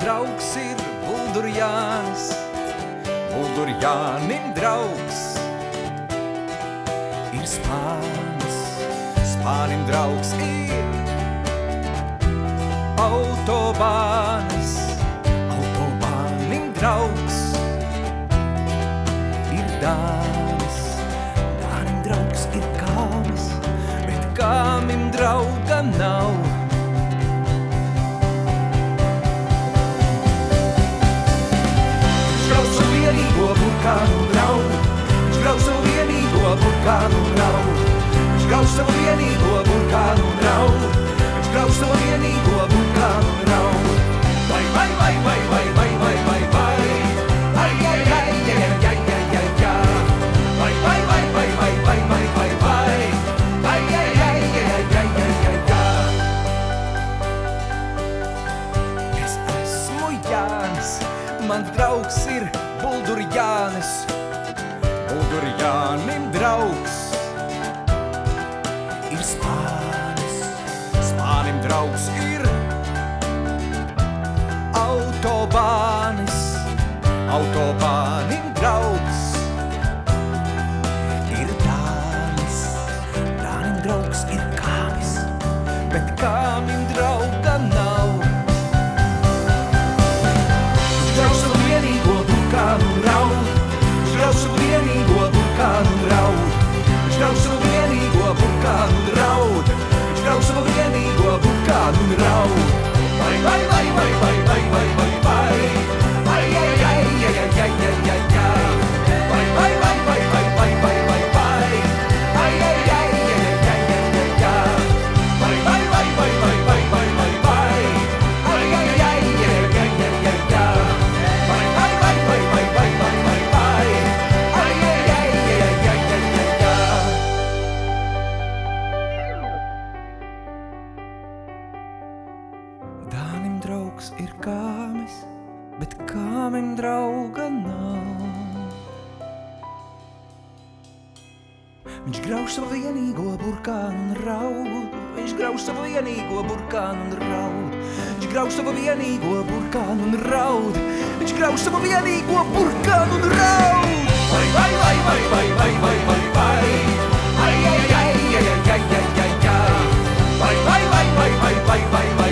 draugs ir Buldurjānis, Buldurjānim draugs ir Spānis, Spānim draugs ir Autobānis, Autobānim draugs ir Dānis, Dānim draugs ir Kāmis, bet Kāmim drauga nav. Vienīgo burkānu draugu, viņš grauž savu vienīgo burkānu draugu, viņš grauž savu vienīgo burkānu draugu, viņš grauž savu vienīgo burkānu draugu. Vai, vai, vai, vai, vai, vai, vai, vai, vai, ai, ai, ai, ai, ai, ai, ai, ai, ai, vai, vai, vai, vai, vai, vai, vai, vai, vai, ai, ai, ai, ai, ai, ai, ai, ai. Es esmu Jānis, mans draugs ir Buldurjānis, Buldurjānim draugs ir Spānis, Spānim draugs ir Autobānis, Autobānim draugs ir Dānis, Dānim draugs ir Kāmis, bet Kāmim drauga nav. Burkānu raudu, viņš grauž savu vienīgo burkānu raudu, viņš grauž savu vienīgo burkānu raudu, viņš grauž savu vienīgo burkānu raudu. Vai, vai, vai, vai, vai, vai, vai, vai, vai, ai, ai, ai, ai, ai, ai, ai, ai, ai, vai, vai, vai, vai, vai, vai, vai, vai, vai, ai, ai, ai, ai, ai, ai, ai, vai, vai, vai, vai, vai, vai, vai, vai, vai, ai, ai, ai, ai, ai, ai, ai, Dānim draugs ir Kāmis, bet Kāmim drauga nav. Viņš grauž savu vienīgo burkānu un raudu, viņš grauž savu vienīgo burkānu un raudu, viņš grauž savu vienīgo burkānu un raudu, viņš grauž savu vienīgo burkānu un raudu. Vai, vai, vai, vai, vai, vai, vai, vai, vai, ai, ai, ai, ai, ai, ai, ai, ai, ai, vai, vai, vai, vai, vai, vai, vai, vai.